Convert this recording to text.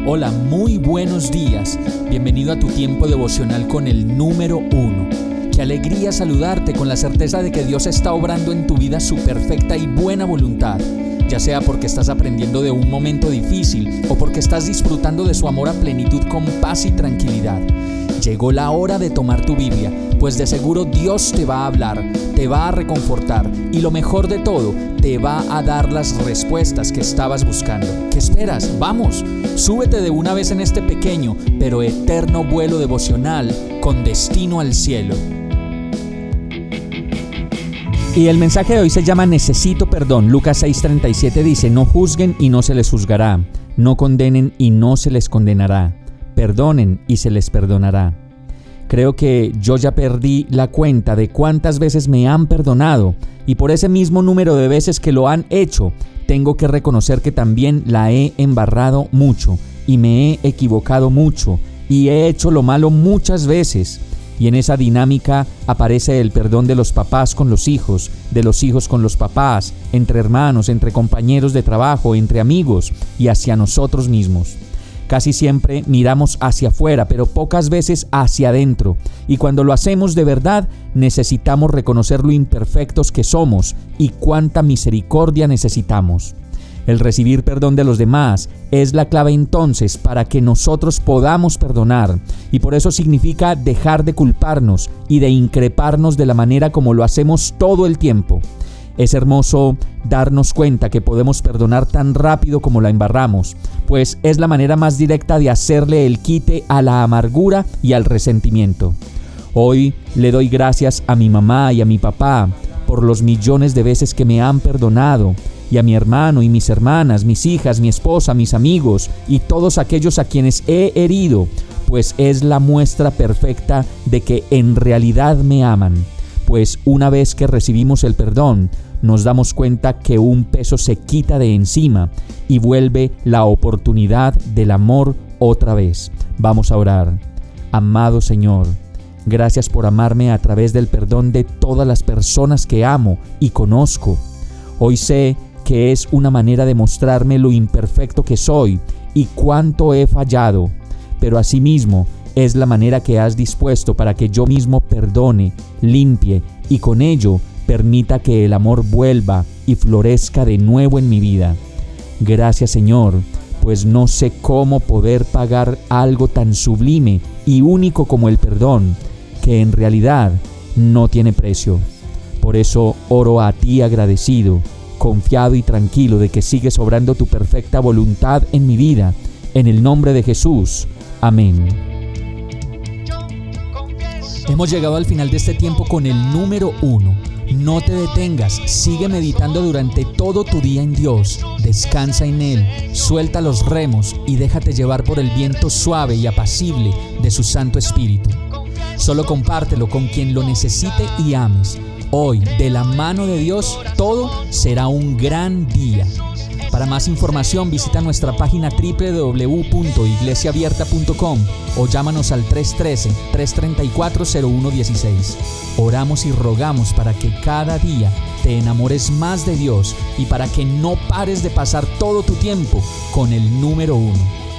Hola, muy buenos días. Bienvenido a tu tiempo devocional con el número 1. Qué alegría saludarte con la certeza de que Dios está obrando en tu vida su perfecta y buena voluntad, ya sea porque estás aprendiendo de un momento difícil o porque estás disfrutando de su amor a plenitud con paz y tranquilidad. Llegó la hora de tomar tu Biblia, pues de seguro Dios te va a hablar, te va a reconfortar y lo mejor de todo, te va a dar las respuestas que estabas buscando. ¿Qué esperas? ¡Vamos! Súbete de una vez en este pequeño pero eterno vuelo devocional con destino al cielo. Y el mensaje de hoy se llama Necesito perdón. Lucas 6:37 dice: No juzguen y no se les juzgará, no condenen y no se les condenará, perdonen y se les perdonará. Creo que yo ya perdí la cuenta de cuántas veces me han perdonado, y por ese mismo número de veces que lo han hecho, tengo que reconocer que también la he embarrado mucho, y me he equivocado mucho, y he hecho lo malo muchas veces. Y en esa dinámica aparece el perdón de los papás con los hijos, de los hijos con los papás, entre hermanos, entre compañeros de trabajo, entre amigos y hacia nosotros mismos. Casi siempre miramos hacia afuera, pero pocas veces hacia adentro. Y cuando lo hacemos de verdad, necesitamos reconocer lo imperfectos que somos y cuánta misericordia necesitamos. El recibir perdón de los demás es la clave entonces para que nosotros podamos perdonar, y por eso significa dejar de culparnos y de increparnos de la manera como lo hacemos todo el tiempo. Es hermoso darnos cuenta que podemos perdonar tan rápido como la embarramos, pues es la manera más directa de hacerle el quite a la amargura y al resentimiento. Hoy le doy gracias a mi mamá y a mi papá por los millones de veces que me han perdonado, y a mi hermano y mis hermanas, mis hijas, mi esposa, mis amigos y todos aquellos a quienes he herido, pues es la muestra perfecta de que en realidad me aman. Pues una vez que recibimos el perdón, nos damos cuenta que un peso se quita de encima y vuelve la oportunidad del amor otra vez. Vamos a orar. Amado Señor, gracias por amarme a través del perdón de todas las personas que amo y conozco. Hoy sé que es una manera de mostrarme lo imperfecto que soy y cuánto he fallado, pero asimismo es la manera que has dispuesto para que yo mismo perdone, limpie y con ello permita que el amor vuelva y florezca de nuevo en mi vida. Gracias, Señor, pues no sé cómo poder pagar algo tan sublime y único como el perdón, que en realidad no tiene precio. Por eso oro a ti agradecido, confiado y tranquilo de que sigues obrando tu perfecta voluntad en mi vida. En el nombre de Jesús. Amén. Hemos llegado al final de este tiempo con el número 1. No te detengas, sigue meditando durante todo tu día en Dios. Descansa en Él, suelta los remos y déjate llevar por el viento suave y apacible de su Santo Espíritu. Solo compártelo con quien lo necesite y ames. Hoy, de la mano de Dios, todo será un gran día. Para más información, visita nuestra página www.iglesiaabierta.com o llámanos al 313-334-0116. Oramos y rogamos para que cada día te enamores más de Dios y para que no pares de pasar todo tu tiempo con el número 1.